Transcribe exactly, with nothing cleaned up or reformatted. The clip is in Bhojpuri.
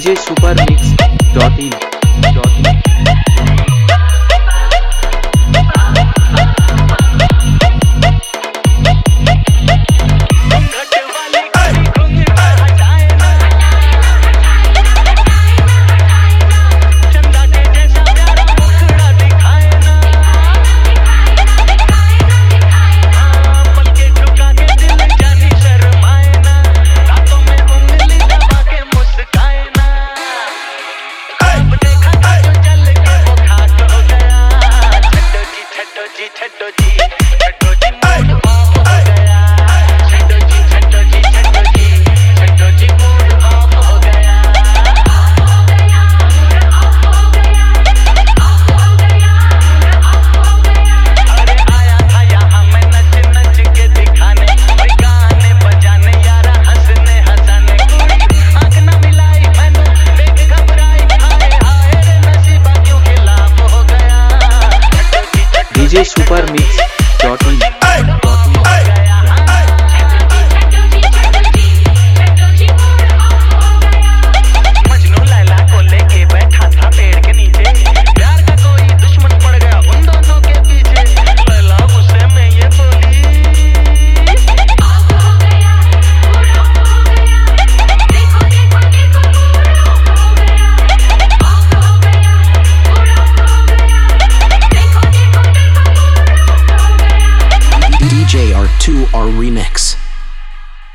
DJ super mix dot in dot in छड्डो जी छड्डो जी मूड ऑफ हो गया। छड्डो जी छड्डो जी छड्डो जी छड्डो जी मूड ऑफ हो गया। अरे आया था यहाँ मैं नच नच के दिखाने, कोई गाने बजाने यारा हंसने हंसाने। कोई आँख ना मिलाई मैनू देख घबराई, हाय हाय रे नसीबा क्यों खिलाफ हो गया। DJ super mix dot in Majnu Laila को लेके बैठा था पेड़ के नीचे, प्यार का कोई दुश्मन पड़ गया उन दोनों के पीछे। लैला गुस्से में ये बोली, D J R two R Remix.